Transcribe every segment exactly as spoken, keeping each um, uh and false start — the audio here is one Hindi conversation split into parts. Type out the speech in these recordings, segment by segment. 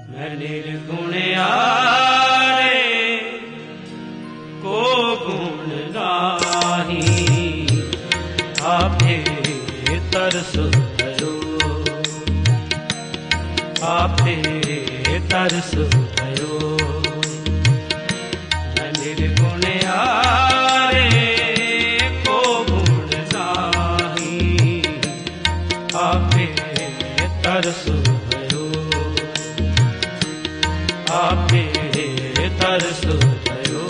मैं निर्गुण यारे को गुण गाही, आपे तरस भयो, आपे तरस भयो। मैं निर्गुण यारे को गुण गाही, आपे तरस भयो, आपे तरस भयो।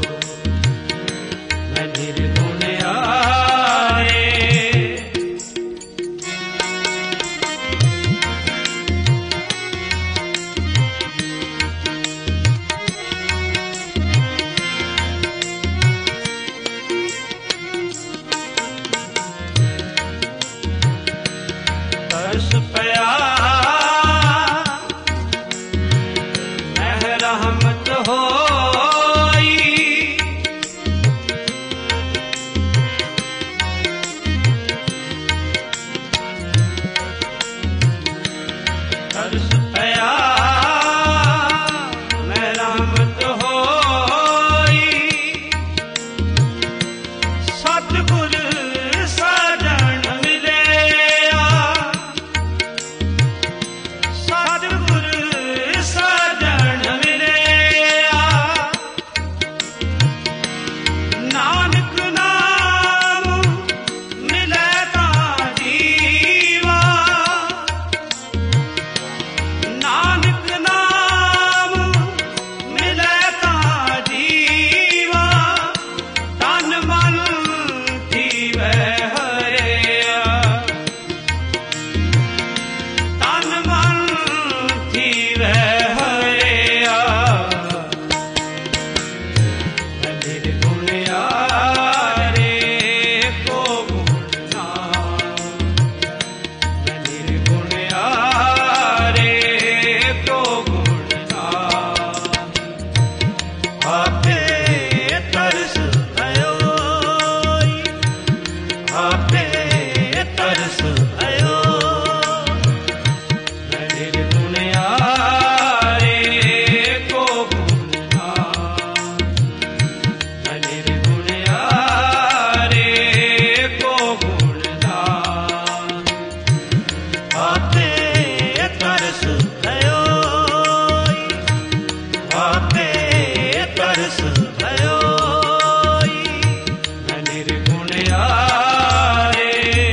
मैं निर्गुण यारे तरस पया रहमत होई, तरस पया मैं रहमत होई। सतगुर साजन मिलिया, सतगुर साजन मिलिया। नानक नाम मिले ता जीवा, नानक नाम मिले ता जीवा। तन मन थीवै हरिया, तन मन थीवै हरिया। मैं निर्गुण यारे को गुण गाही, मैं निर्गुण यारे को गुण गाही। आपे तरस भयो, आपे तरस भयो। मैं निर्गुण यारे को गुण गाही, मैं निर्गुण यारे को गुण गाही। आपे तरस भयो, आपे तरस भयो। मैं निर्गुण यारे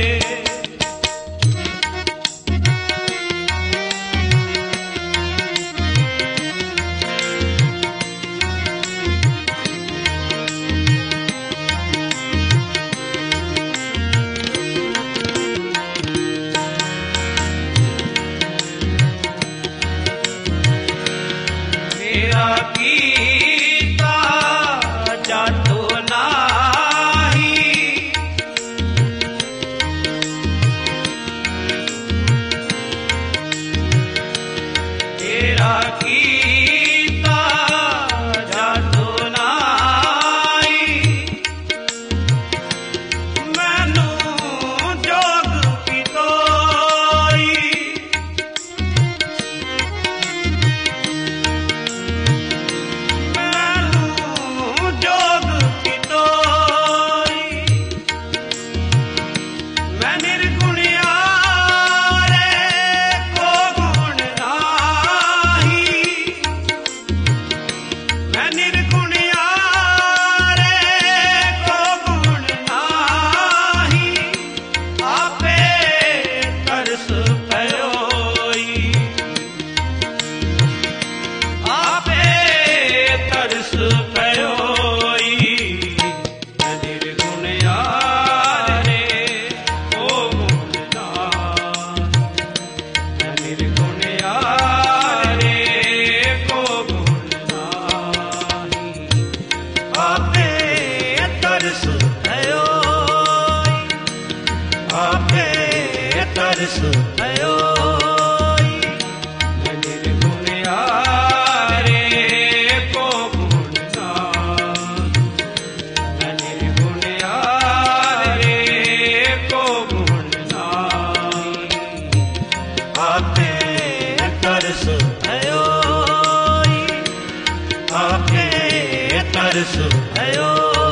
मेरा कीता जातो नाही, तेरा कीता जातो नाही। मैनू जोग पितोई, मैनू जोग पितोई। मैं निर्गुण यारे को गुण गाही, मैं निर्गुण यारे को गुण गाही। आपे तरस पयोई, आपे तरस पयोई। मैं निर्गुण यारे को गुण गाही, मैं निर्गुण यारे को गुण गाही। आपे तरस पयोई, आपे तरस पयोई। मैं निर्गुण यारे को गुण गाही, मैं निर्गुण यारे को गुण गाही। आपे तरस भयो। तरस भयो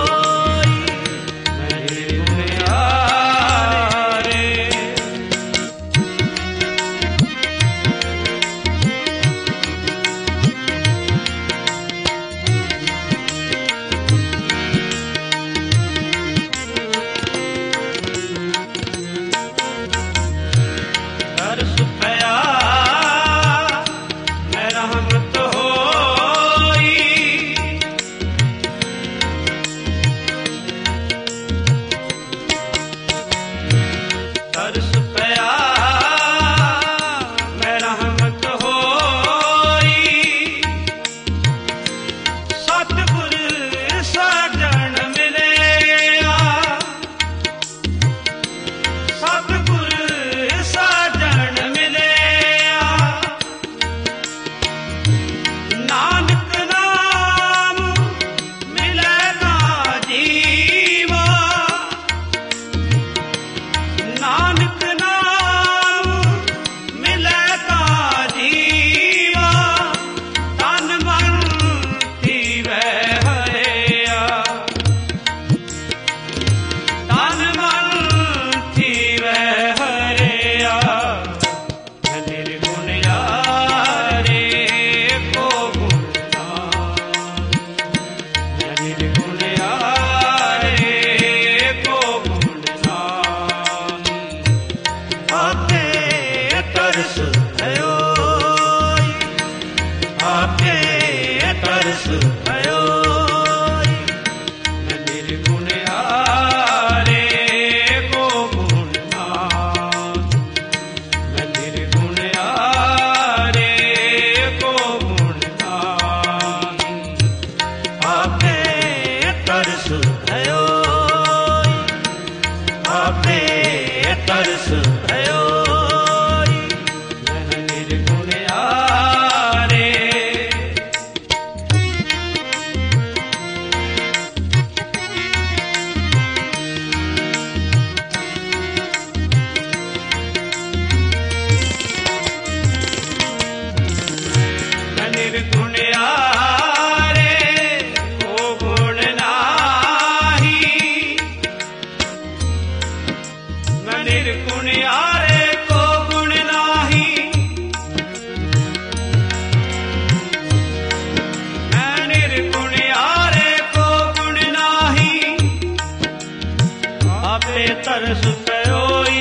तरस पयोई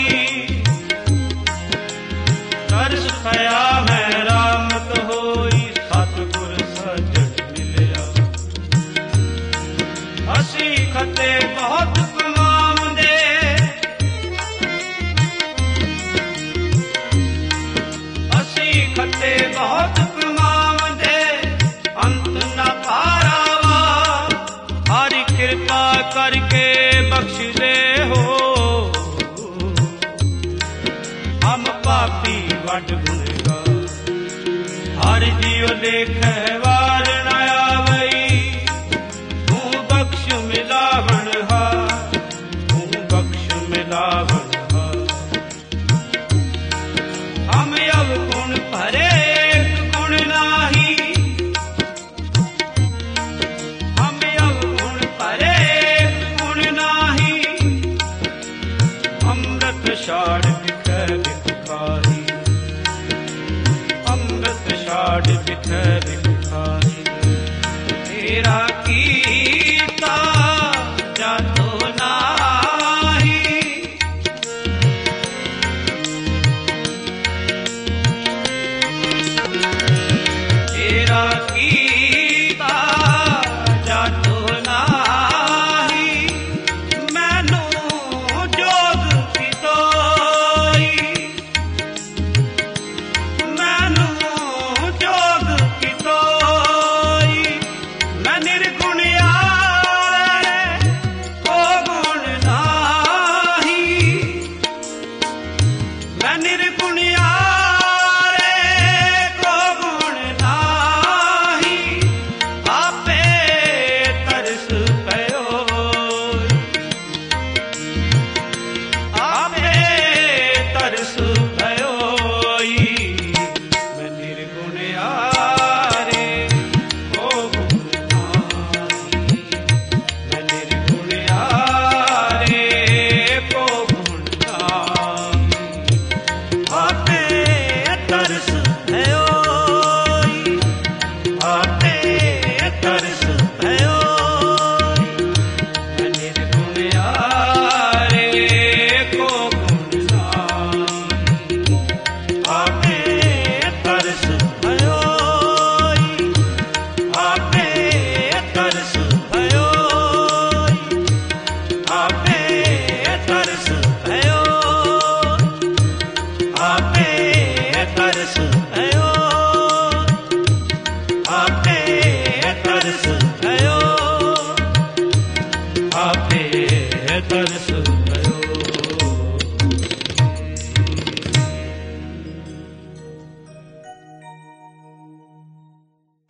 तरस पया मैं रामत होई सतगुर सजन मिलिया असी खते बहुत कमावंदे असी खते बहुत कमावंदे अंत न पारावा हरि कृपा करके बख्श दे हो पापी वड गुनेगा हर जीव देखे वार न आवई तू बख्श मिलावन हा तू बख्श मिलावन हा हम अवगुण भरे गुण नाही हम अवगुण भरे गुण नाही अमृत शाड़ बिख